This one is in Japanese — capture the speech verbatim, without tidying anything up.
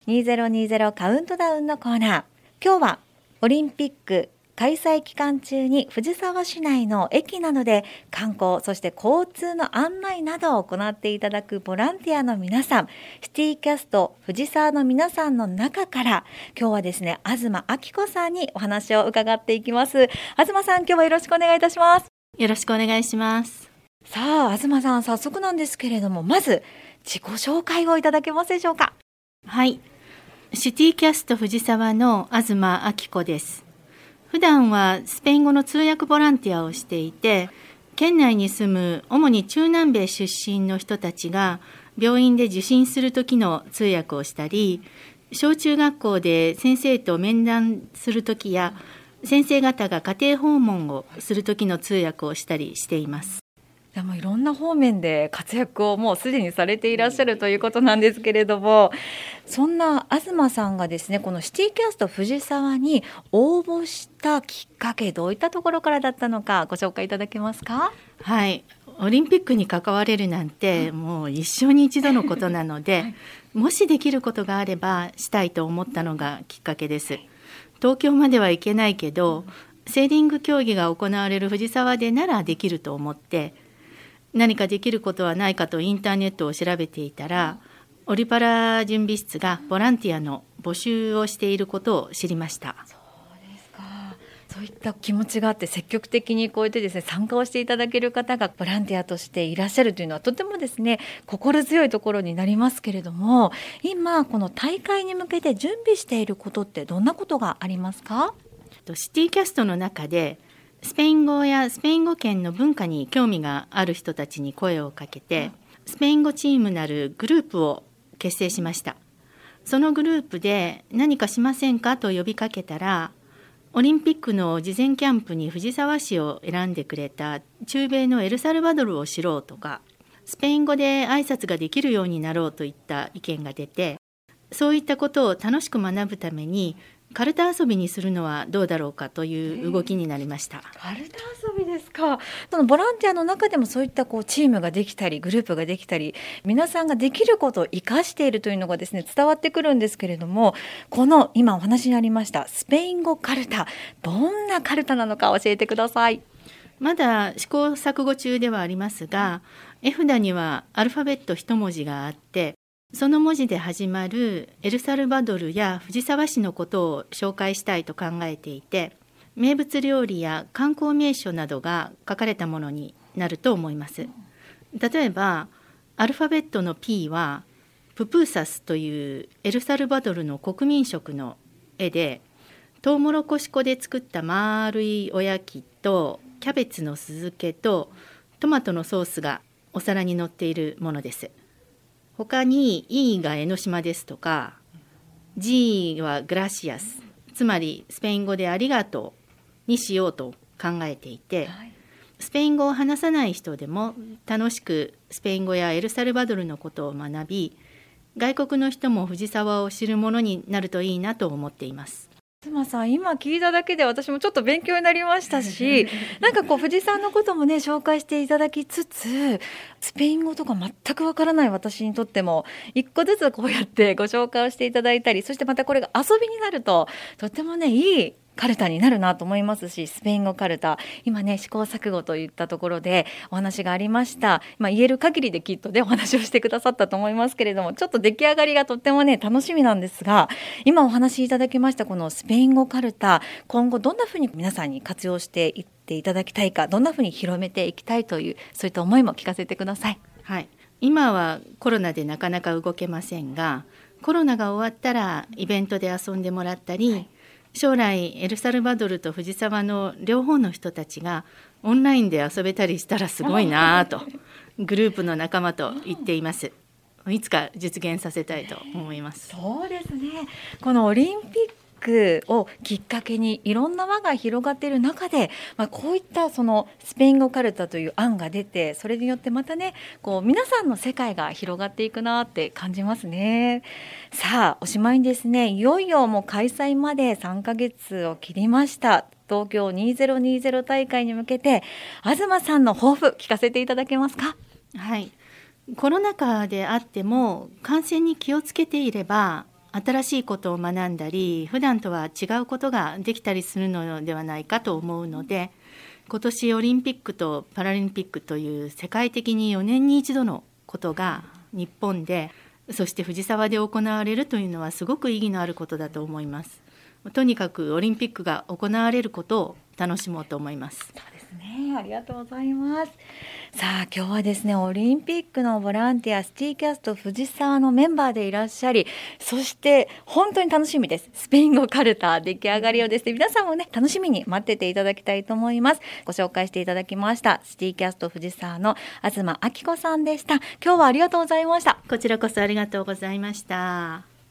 にせんにじゅうカウントダウンのコーナー。今日はオリンピック開催期間中に藤沢市内の駅などで観光、そして交通の案内などを行っていただくボランティアの皆さん、シティキャスト藤沢の皆さんの中から今日はですね、東明子さんにお話を伺っていきます。東さん、今日はよろしくお願いいたします。 よろしくお願いします。 さあ、東さん、早速なんですけれども、まず自己紹介をいただけますでしょうか。 はい、シティキャスト藤沢の東明子です。普段はスペイン語の通訳ボランティアをしていて、県内に住む主に中南米出身の人たちが病院で受診する時の通訳をしたり、小中学校で先生と面談する時や先生方が家庭訪問をする時の通訳をしたりしています。 でもいろんな方面で活躍をもうすでにされていらっしゃるということなんですけれども、そんな東さんがですね、このシティキャスト藤沢に応募したきっかけ、どういったところからだったのかご紹介いただけますか。 はい、オリンピックに関われるなんてもう一生に一度のことなので、はい、もしできることがあればしたいと思ったのがきっかけです。東京までは行けないけど、セーリング競技が行われる藤沢でならできると思って、何かできることはないかとインターネットを調べていたら、オリパラ準備室がボランティアの募集をしていることを知りました。 そうですか。そういった気持ちがあって積極的にこうやってですね、参加をしていただける方がボランティアとしていらっしゃるというのはとてもですね、心強いところになりますけれども、今この大会に向けて準備していることってどんなことがありますか。 シティキャストの中でスペイン語やスペイン語圏の文化に興味がある人たちに声をかけて、スペイン語チームなるグループを結成しました。そのグループで何かしませんかと呼びかけたら、オリンピックの事前キャンプに藤沢市を選んでくれた中米のエルサルバドルを知ろうとか、スペイン語で挨拶ができるようになろうといった意見が出て、そういったことを楽しく学ぶためにカルタ遊びにするのはどうだろうかという動きになりました。 カルタ遊びですか。そのボランティアの中でもそういったこうチームができたりグループができたり、皆さんができることを生かしているというのがですね、伝わってくるんですけれども、この今お話にありましたスペイン語カルタ、どんなカルタなのか教えてください。 まだ試行錯誤中ではありますが、絵札にはアルファベット一文字があって、その文字で始まるエルサルバドルや藤沢市のことを紹介したいと考えていて、名物料理や観光名所などが書かれたものになると思います。例えばアルファベットの P はププーサスというエルサルバドルの国民食の絵で、トウモロコシ粉で作った丸いおやきとキャベツの酢漬けとトマトのソースがお皿に乗っているものです。他に E が江ノ島ですとか、 G はグラシアス、つまりスペイン語でありがとうにしようと考えていて、はい、スペイン語を話さない人でも楽しくスペイン語やエルサルバドルのことを学び、外国の人も藤沢を知るものになるといいなと思っています。 東さん、今聞いただけで私もちょっと勉強になりましたし、なんかこう藤さんのこともね紹介していただきつつ、スペイン語とか全くわからない私にとっても一個ずつこうやってご紹介をしていただいたり、そしてまたこれが遊びになるととってもねいいカルタになるなと思いますし、スペイン語カルタ、今ね試行錯誤といったところでお話がありました。まあ、言える限りできっとねお話をしてくださったと思いますけれども、ちょっと出来上がりがとってもね楽しみなんですが、今お話しいただきましたこのスペイン語カルタ、今後どんなふうに皆さんに活用していっていただきたいか、どんなふうに広めていきたいという、そういった思いも聞かせてください。 はい、今はコロナでなかなか動けませんが、コロナが終わったらイベントで遊んでもらったり、はい、将来エルサルバドルと藤沢の両方の人たちがオンラインで遊べたりしたらすごいなとグループの仲間と言っています。いつか実現させたいと思います。 そうですね。このオリンピックをきっかけにいろんな輪が広がっている中で、まあ、こういったそのスペイン語カルタという案が出て、それによってまたねこう皆さんの世界が広がっていくなって感じますね。さあおしまいにですね、いよいよもう開催までさんかげつを切りました。東京にせんにじゅう大会に向けて東さんの抱負聞かせていただけますか。 はい、コロナ禍であっても感染に気をつけていれば新しいことを学んだり、普段とは違うことができたりするのではないかと思うので、今年オリンピックとパラリンピックという世界的によねんに一度のことが日本で、そして藤沢で行われるというのはすごく意義のあることだと思います。とにかくオリンピックが行われることを楽しもうと思います。 そうですね、ありがとうございます。さあ今日はですね、オリンピックのボランティアシティキャスト藤沢のメンバーでいらっしゃり、そして本当に楽しみです、スペイン語カルタ出来上がりをですね、皆さんもね楽しみに待ってていただきたいと思います。ご紹介していただきましたシティキャスト藤沢の東明子さんでした。今日はありがとうございました。 こちらこそありがとうございました。